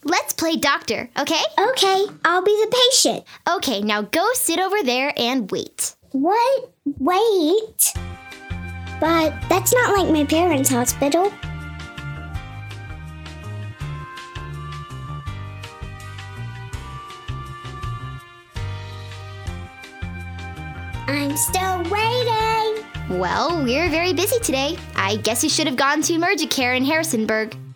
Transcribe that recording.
let's play doctor, okay? Okay, I'll be the patient. Okay, now go sit over there and wait. What? Wait? But that's not like my parents' hospital. I'm still waiting. Well, we're very busy today. I guess you should have gone to Emergicare in Harrisonburg.